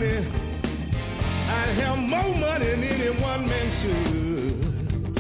money, I have more money than any one man should.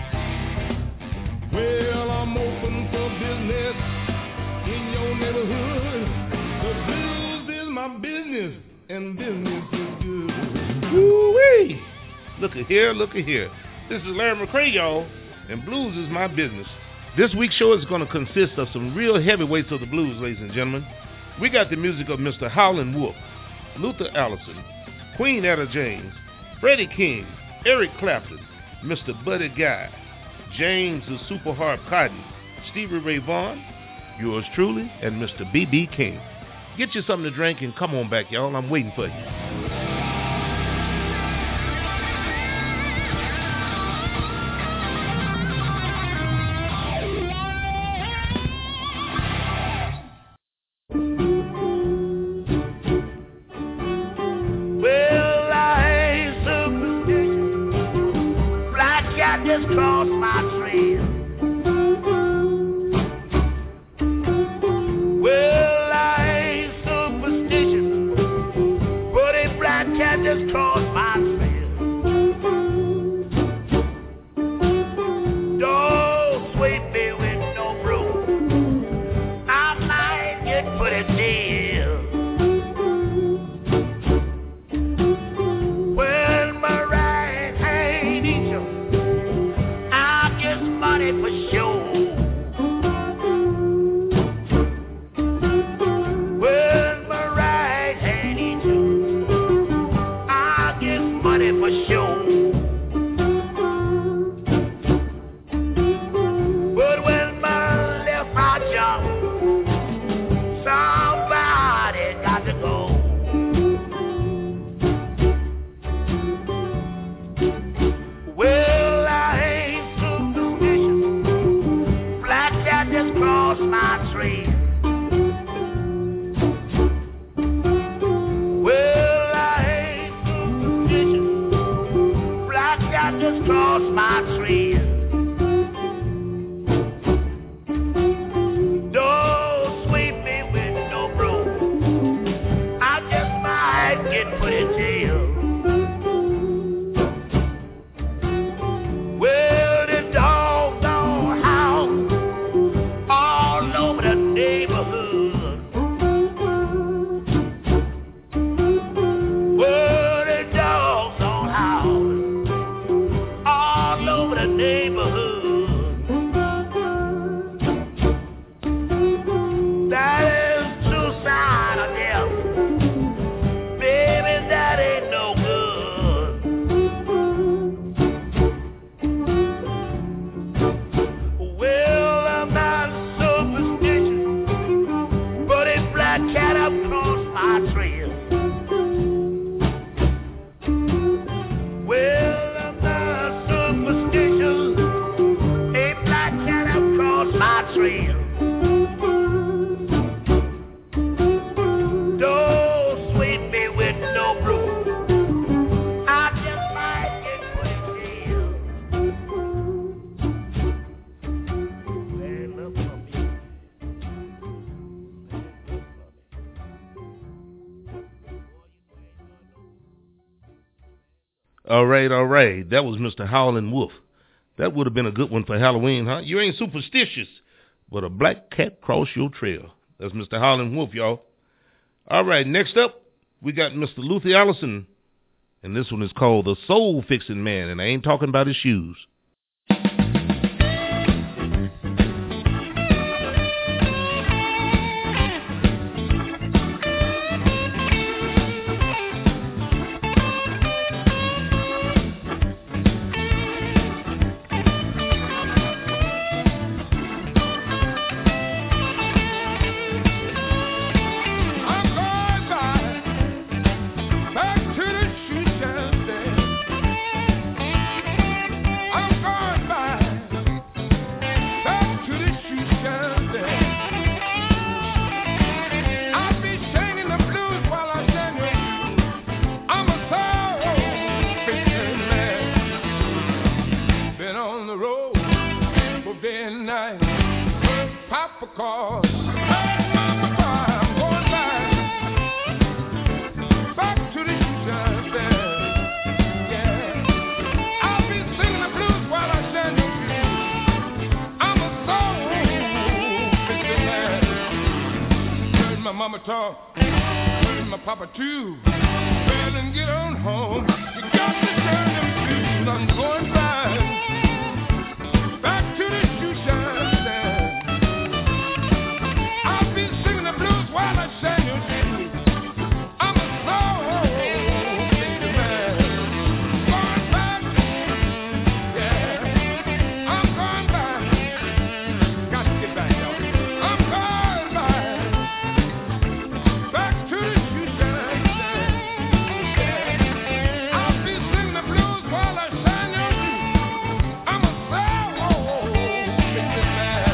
Well, I'm open for business in your neighborhood. The blues is my business, and business is good. Woo-wee! Look at here, look at here. This is Larry McCray, y'all, and blues is my business. This week's show is going to consist of some real heavyweights of the blues, ladies and gentlemen. We got the music of Mr. Howlin' Wolf, Luther Allison, Queen Etta James, Freddie King, Eric Clapton, Mr. Buddy Guy, James the Super Harp Cotton, Stevie Ray Vaughan, yours truly, and Mr. B.B. King. Get you something to drink and come on back, y'all. I'm waiting for you. Cross my trail. Well, I ain't superstitious, but a black cat just crossed my trail. Don't sweep me with no broom. I might get put in jail. Well, my right hand eat you. Money for sure. Well, my right hand eats you. I get money for sure. But when my left eye jump, somebody got to go. Well, I ain't just cross my trail. Well, I ain't superstitious. Black cat just cross my trail. Don't sweep me with no broom. I just might get put in jail. Well, the dog don't howl all over the neighborhood. Well, the dogs don't howl all over the neighborhood. That is true sign of death. Baby, that ain't no good. Well, I'm not superstitious, but a black cat up across my trail. Well, I'm not superstitious, a black cat up across my trail. Don't sweep me with no broom. I just might get put in jail. Man, look for me. All right. That was Mr. Howlin' Wolf. That would have been a good one for Halloween, huh? You ain't superstitious, but a black cat cross your trail. That's Mr. Howlin' Wolf, y'all. All right, next up, we got Mr. Luther Allison, and this one is called The Soul Fixing Man, and I ain't talking about his shoes. Back to the street I'm going back to the mama talk, and my papa too. Well, and get on home. You got to turn them blues. I'm going back to the shoe shine stand. I'll be singing the blues while I sing your shoes. I'm a soul baby man. Going back, yeah. I'm going back. Got to get back, y'all. I'm going back to the shoe shine stand. Yeah. I'll be singing the blues while I shine your shoes. I'm a soul baby man.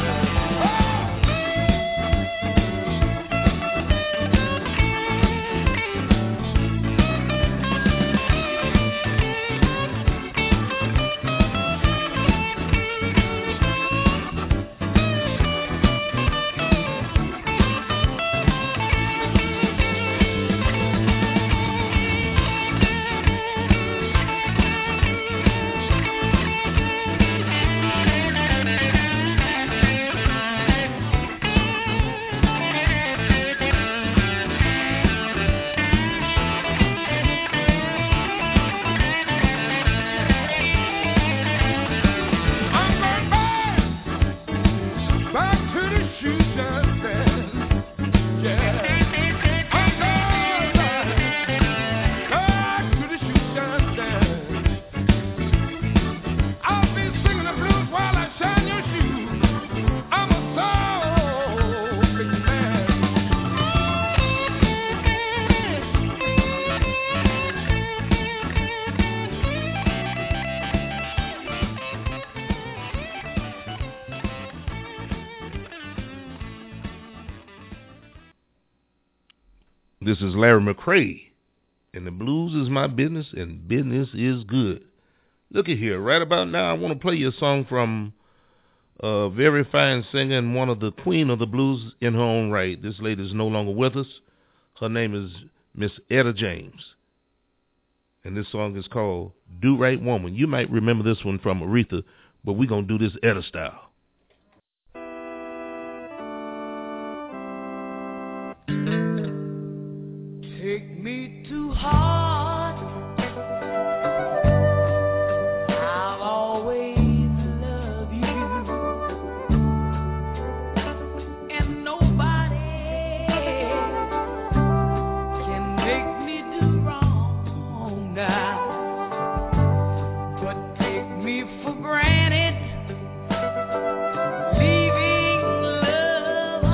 Back to the shoe shine stand. Yeah. I'm going back to the shoe shine stand. I'll be singing the blues while I shine your shoes. I'm a soul big man. This is Larry McCray, and the blues is my business, and business is good. Look at here, right about now, I want to play you a song from a very fine singer and one of the queen of the blues in her own right. This lady is no longer with us. Her name is Miss Etta James, and this song is called Do Right Woman. You might remember this one from Aretha, but we're going to do this Etta style. Take me to heart. I'll always love you, and nobody can make me do wrong now. But take me for granted, leaving love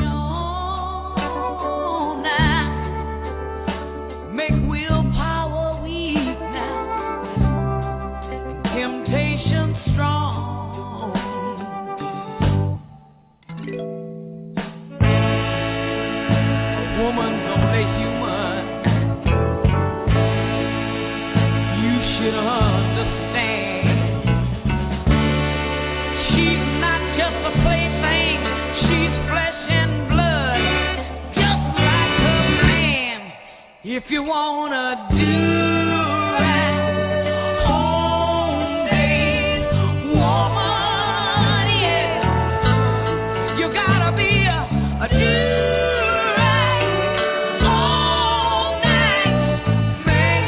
unshown now. Make willpower weak now, temptation strong. A woman's only human. You should understand. She's not just a plaything. She's flesh and blood, just like her man. If you wanna do right, home-made woman, yeah, you gotta be a do-right, all-night man.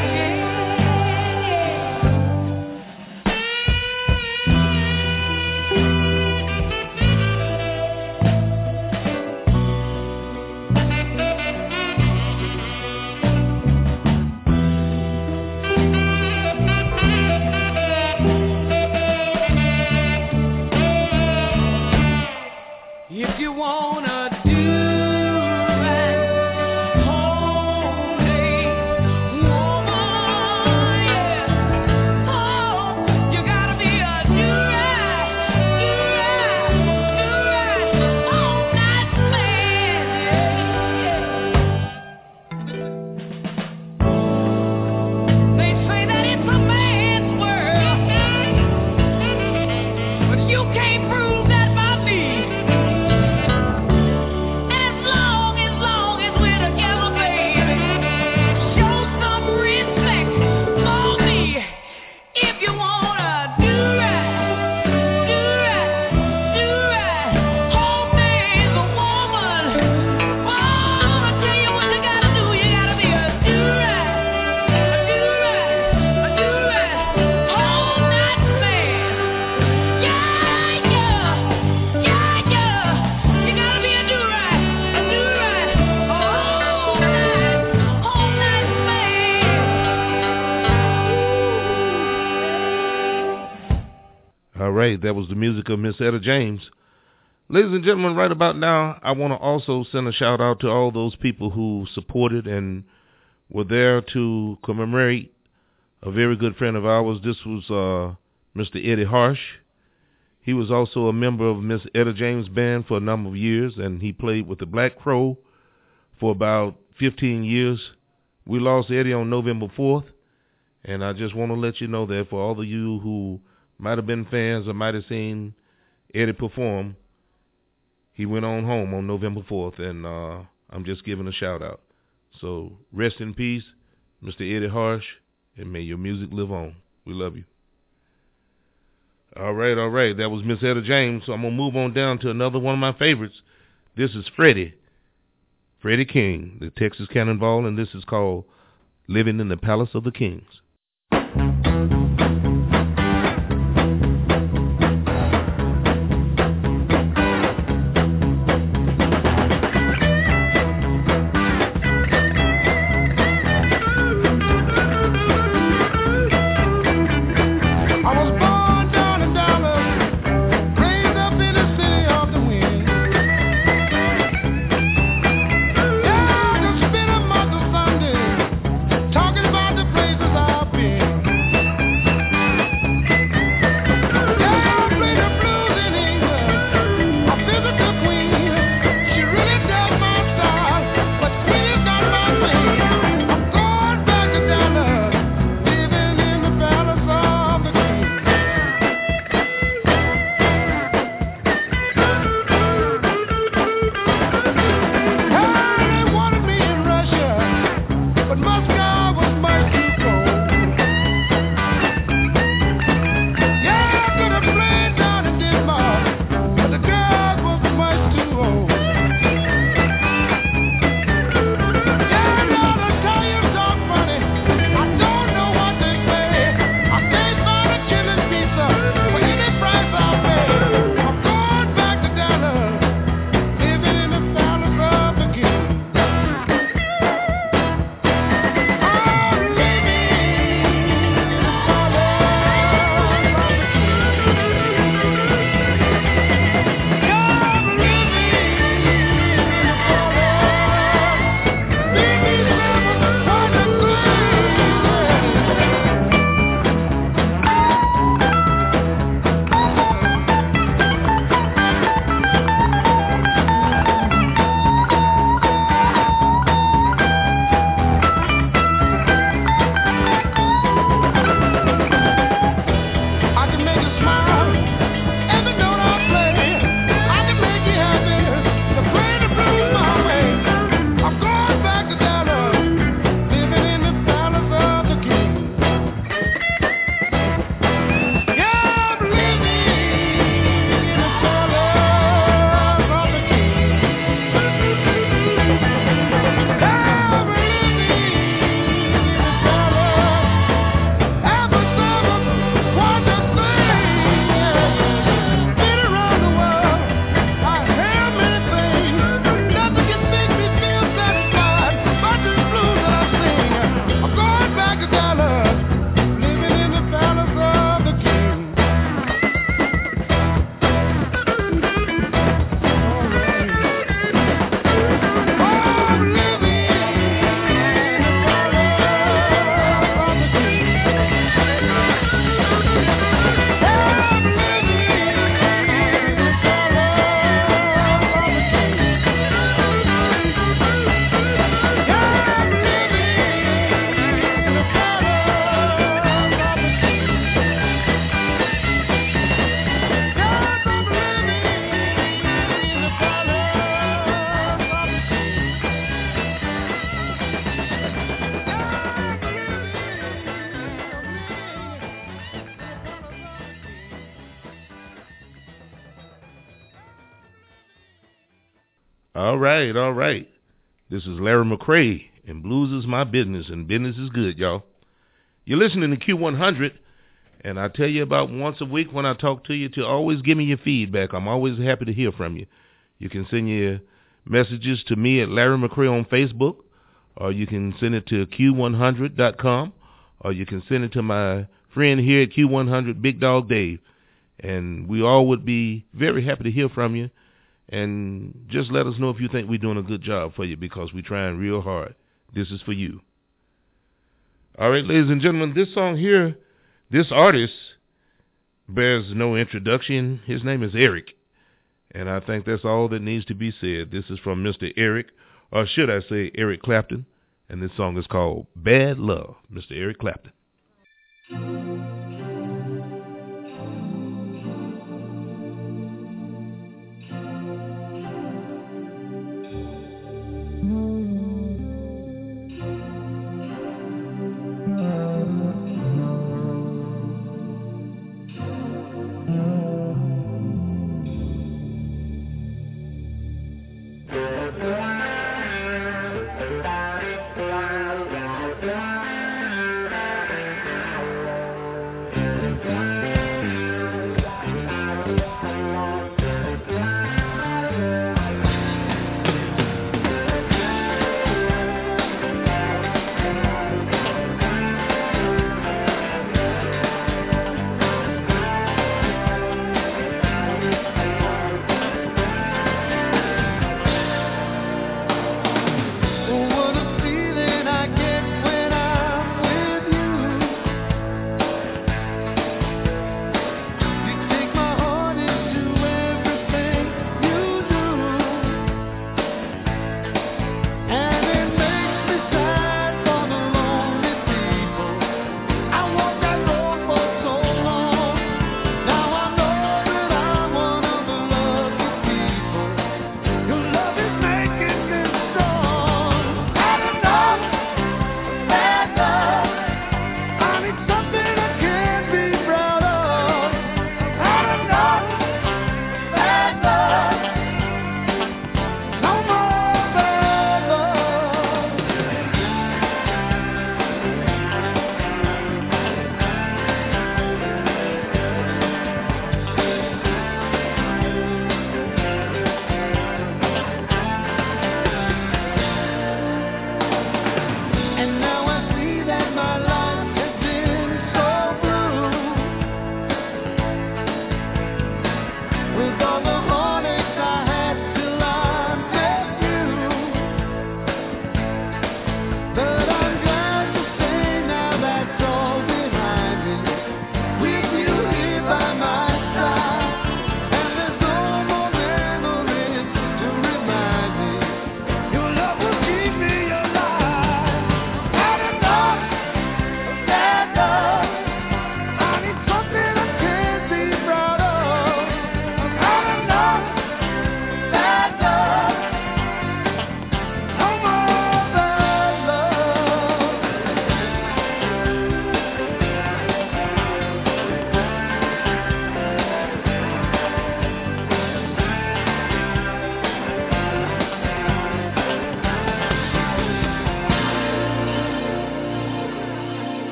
right. That was the music of Miss Etta James. Ladies and gentlemen, right about now, I want to also send a shout out to all those people who supported and were there to commemorate a very good friend of ours. This was Mr. Eddie Harsh. He was also a member of Miss Etta James Band for a number of years, and he played with the Black Crow for about 15 years. We lost Eddie on November 4th, and I just want to let you know that for all of you who might have been fans or might have seen Eddie perform, he went on home on November 4th, and I'm just giving a shout-out. So rest in peace, Mr. Eddie Harsh, and may your music live on. We love you. All right. That was Miss Etta James, so I'm going to move on down to another one of my favorites. This is Freddie King, the Texas Cannonball, and this is called Living in the Palace of the Kings. All right. This is Larry McCray, and blues is my business, and business is good, y'all. You're listening to Q100, and I tell you about once a week when I talk to you to always give me your feedback. I'm always happy to hear from you. You can send your messages to me at Larry McCray on Facebook, or you can send it to Q100.com, or you can send it to my friend here at Q100, Big Dog Dave. And we all would be very happy to hear from you. And just let us know if you think we're doing a good job for you, because we're trying real hard. This is for you. All right, ladies and gentlemen, this song here, this artist bears no introduction. His name is Eric. And I think that's all that needs to be said. This is from Mr. Eric, or should I say Eric Clapton. And this song is called Bad Love, Mr. Eric Clapton.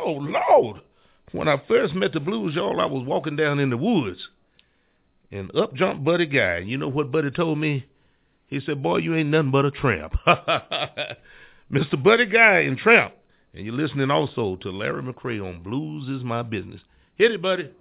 Oh, Lord. When I first met the blues, y'all, I was walking down in the woods. And up jumped Buddy Guy. You know what Buddy told me? He said, boy, you ain't nothing but a tramp. Mr. Buddy Guy and Tramp. And you're listening also to Larry McCray on Blues Is My Business. Hit it, buddy.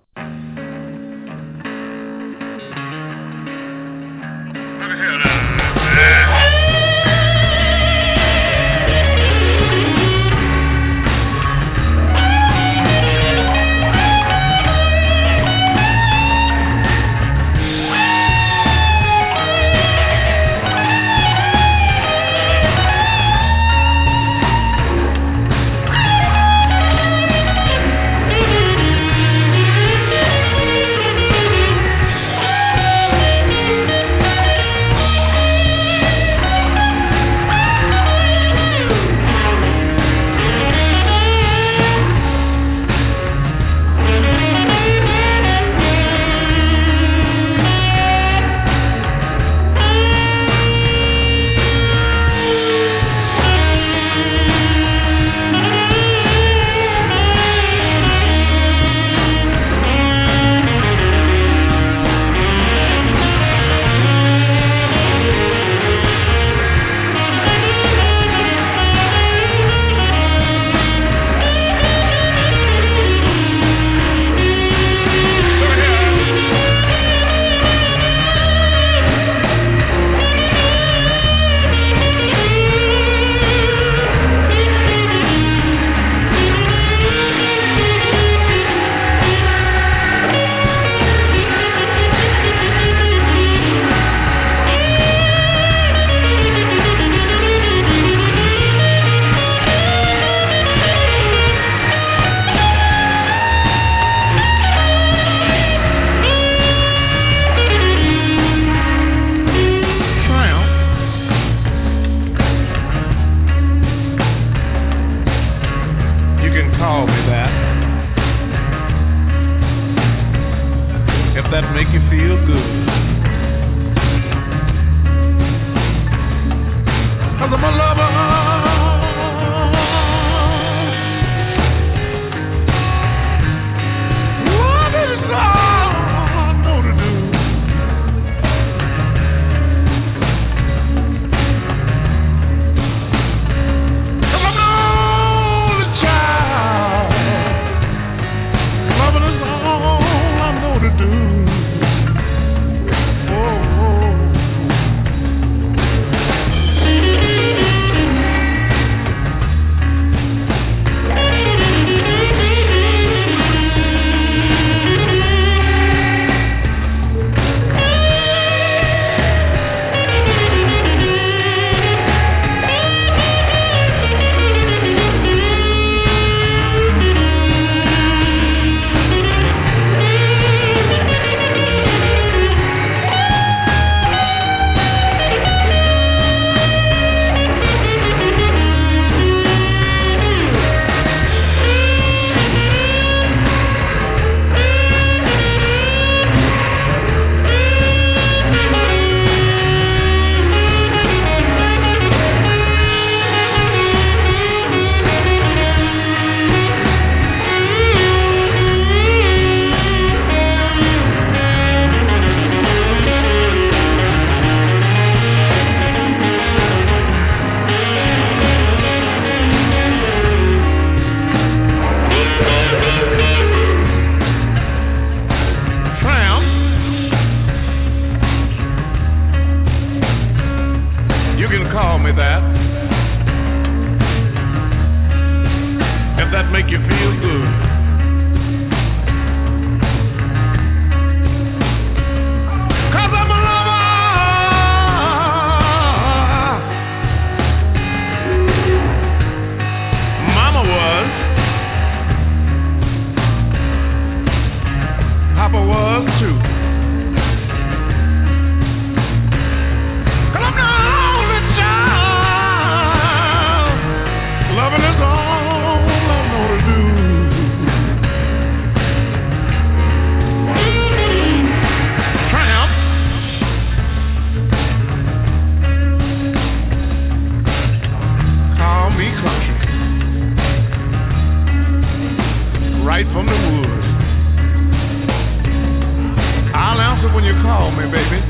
call me, baby.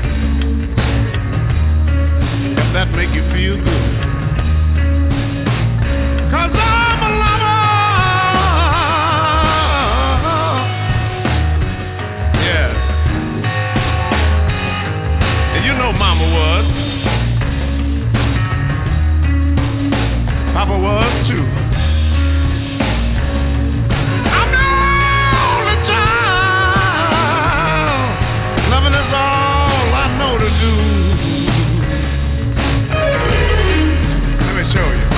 If that make you feel good. 'Cause I'm a lover. Yeah. And you know Mama was. Papa was too. I'm the only child. Loving is all I know to do. Let me show you.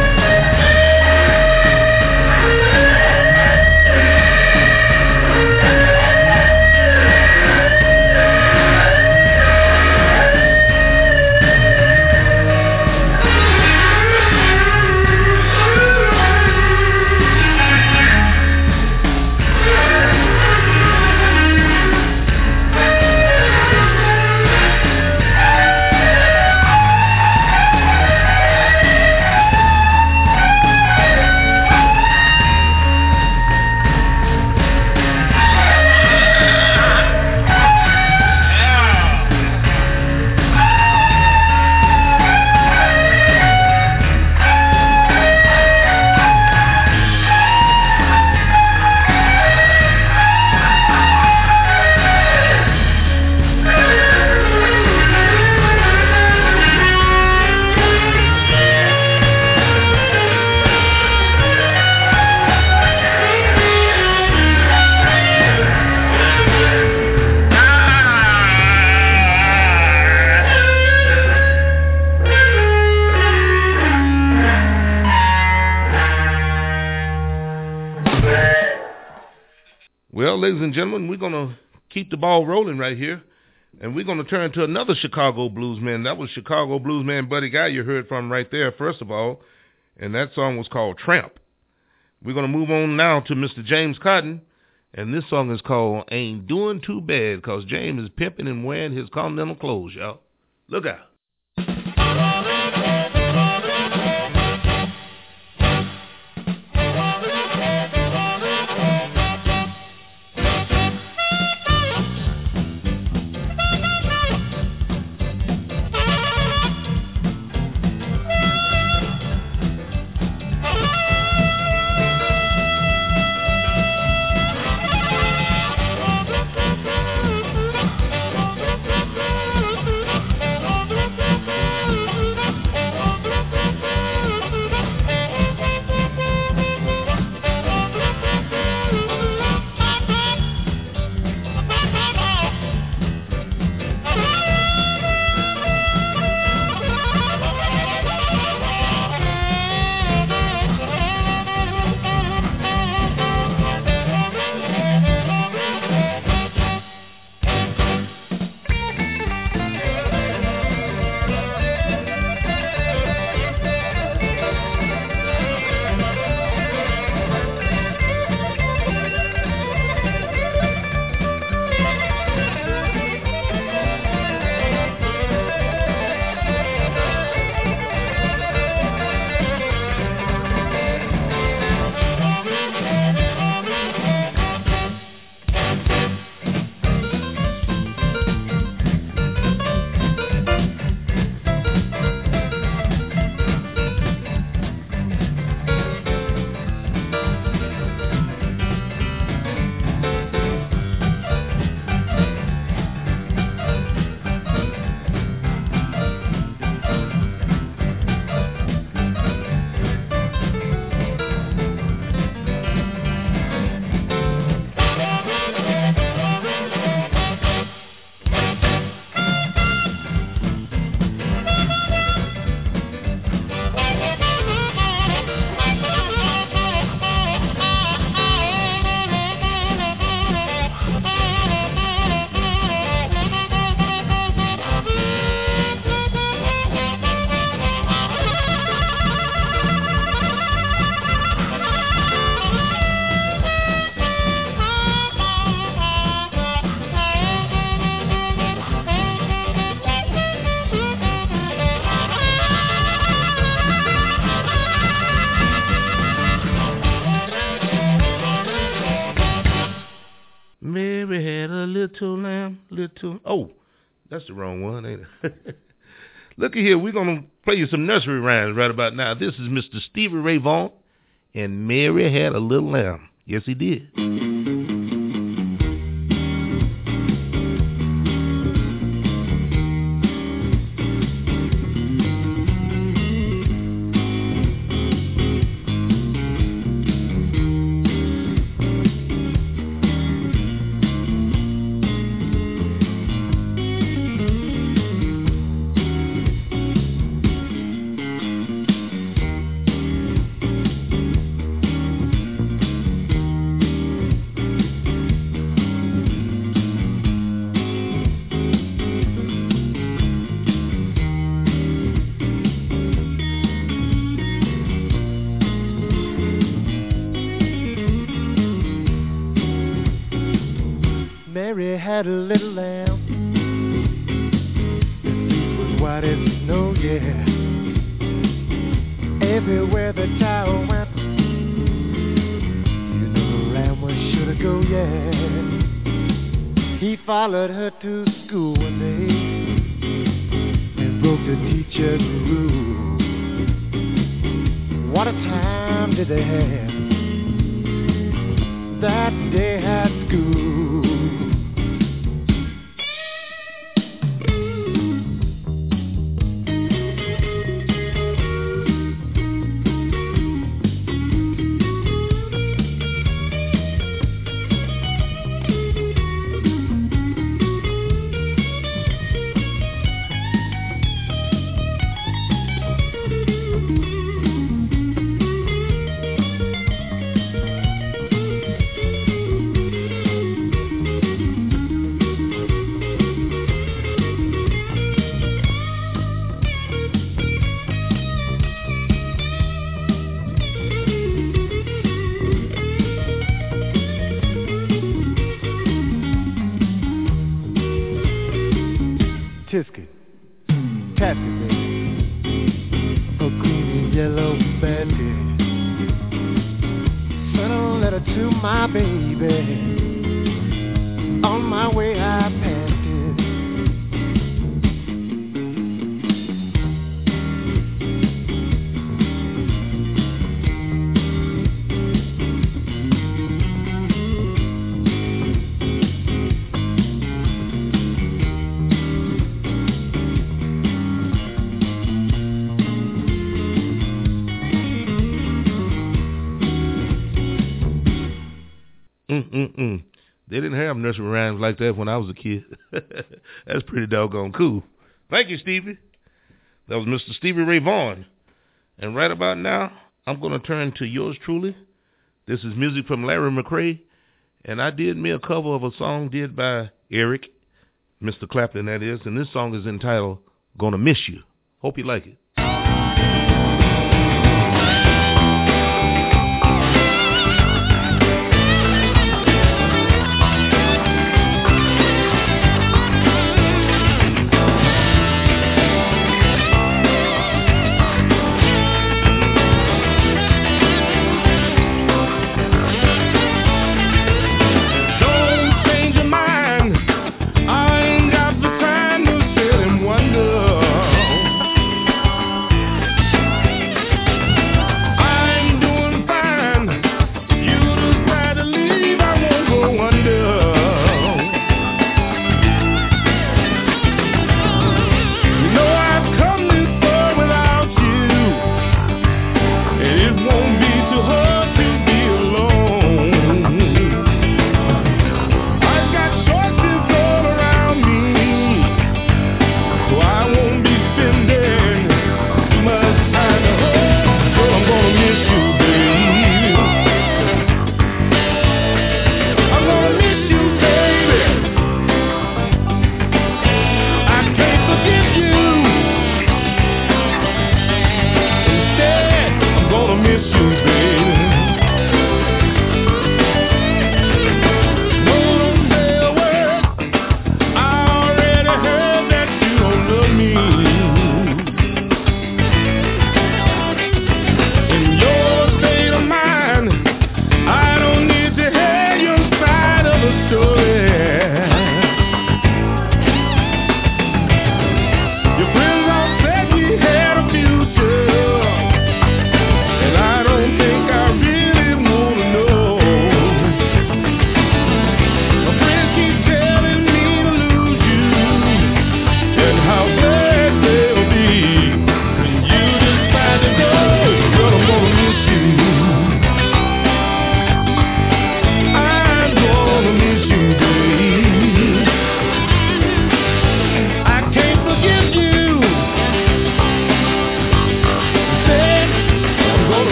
Well, ladies and gentlemen, we're going to keep the ball rolling right here, and we're going to turn to another Chicago bluesman. That was Chicago bluesman Buddy Guy you heard from right there, first of all, and that song was called Tramp. We're going to move on now to Mr. James Cotton, and this song is called Ain't Doing Too Bad, because James is pimping and wearing his continental clothes, y'all. Look out. Mary had a little lamb, little. Oh, that's the wrong one, ain't it? Look at here. We're going to play you some nursery rhymes right about now. This is Mr. Stevie Ray Vaughan, and Mary had a little lamb. Yes, he did. Mary had a little lamb. The street was white as snow, yeah. Everywhere the child went, you know the lamb was sure to go, yeah. He followed her to school one day and broke the teacher's rule. What a time did they have that day at school. Tisket, Tasket, a green and yellow bandit. Sent a letter to my baby. On my way I passed it. They didn't have nursery rhymes like that when I was a kid. That's pretty doggone cool. Thank you, Stevie. That was Mr. Stevie Ray Vaughan. And right about now, I'm going to turn to yours truly. This is music from Larry McCray. And I did me a cover of a song did by Eric, Mr. Clapton, that is. And this song is entitled, Gonna Miss You. Hope you like it.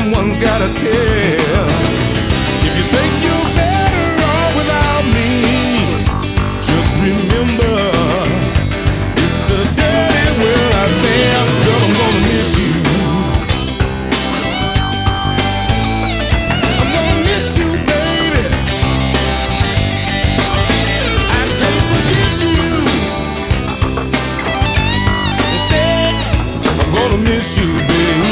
someone's gotta care. If you think you're better off without me, just remember, it's the dirty world out there. Girl, I'm gonna miss you. I'm gonna miss you, baby. I can't forget you. Instead, I'm gonna miss you, baby.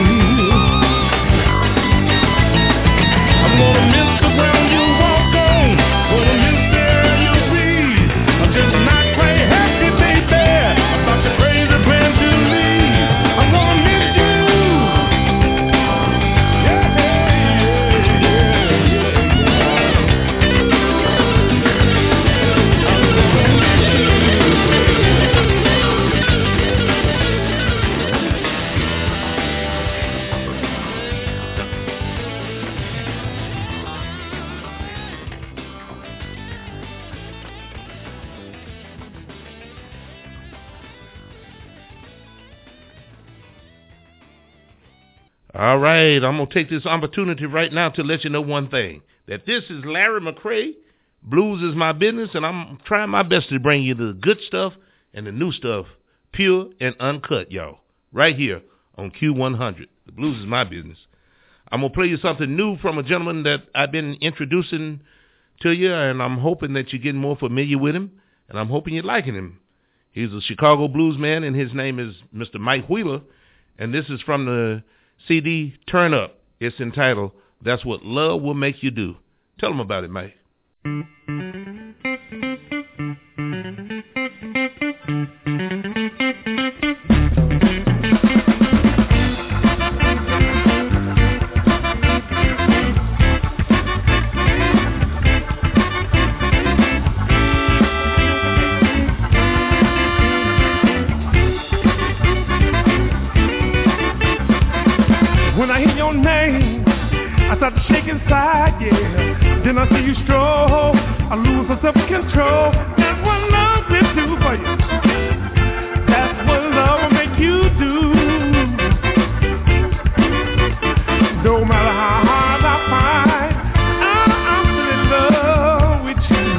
I'm gonna miss the ground you walk on. Gonna miss the air you breathe. I'm just not quite happy, baby, about the crazy plan to leave. I'm gonna miss you. Yeah, yeah, All right, I'm going to take this opportunity right now to let you know one thing, that this is Larry McCray. Blues is my business, and I'm trying my best to bring you the good stuff and the new stuff, pure and uncut, y'all, right here on Q100. The blues is my business. I'm going to play you something new from a gentleman that I've been introducing to you, and I'm hoping that you're getting more familiar with him, and I'm hoping you're liking him. He's a Chicago blues man, and his name is Mr. Mike Wheeler, and this is from the CD Turn Up. It's entitled, That's What Love Will Make You Do. Tell them about it, Mike. When I hear your name, I start to shake inside, yeah. Then I see you stroll, I lose my self-control. That's what love will do for you. That's what love will make you do. No matter how hard I find, I'm still in love with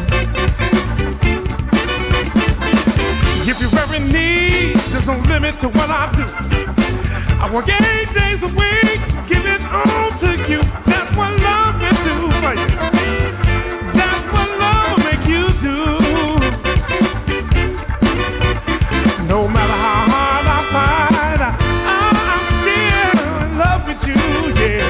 you. If your very need, there's no limit to what I do. I work 8 days a week, give it all to you. That's what love will do for you. That's what love will make you do. No matter how hard I fight, I'm still in love with you, yeah.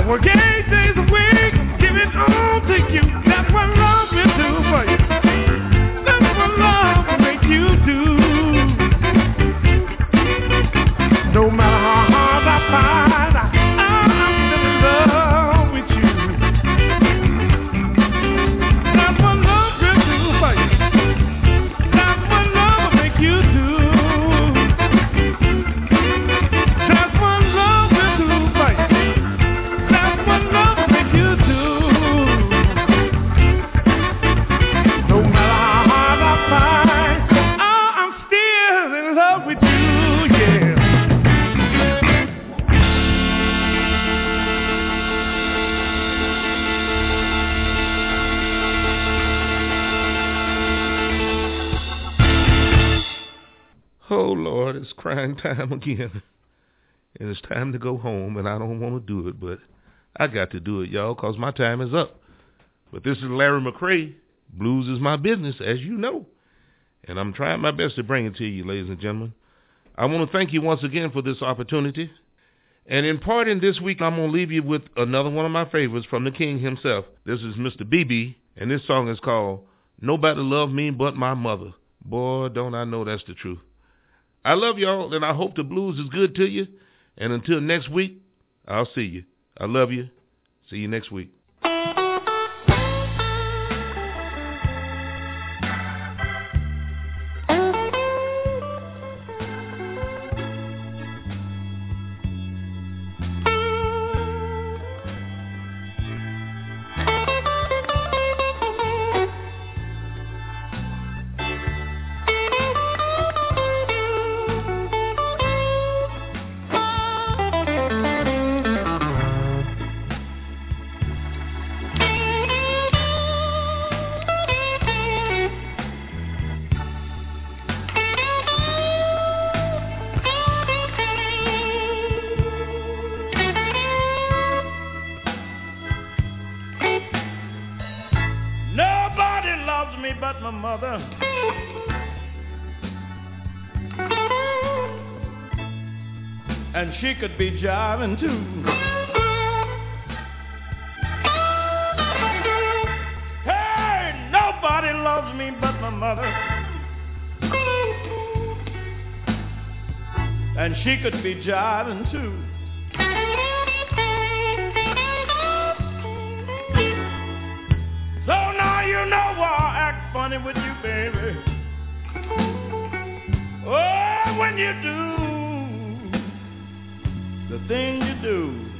work 8 days a week, give it all to you. That's what love will do for you. That's what love will make you do. No matter how hard I find, I'm still in love with you. That's what love will do for you. That's what love will make you do. That's what love will do for you. That's what love will make you do. No matter how hard I find, I'm still in love with you, yeah. Oh, Lord, it's crying time again. And it's time to go home, and I don't want to do it, but I got to do it, y'all, because my time is up. But this is Larry McCray. Blues is my business, as you know. And I'm trying my best to bring it to you, ladies and gentlemen. I want to thank you once again for this opportunity. And in parting this week, I'm going to leave you with another one of my favorites from the king himself. This is Mr. BB, and this song is called Nobody Loved Me But My Mother. Boy, don't I know that's the truth. I love y'all, and I hope the blues is good to you. And until next week, I'll see you. I love you. See you next week. But my mother, and she could be jiving too. Hey, nobody loves me but my mother, and she could be jiving too. So now you know why I act funny with you, baby. Oh, when you do the thing you do.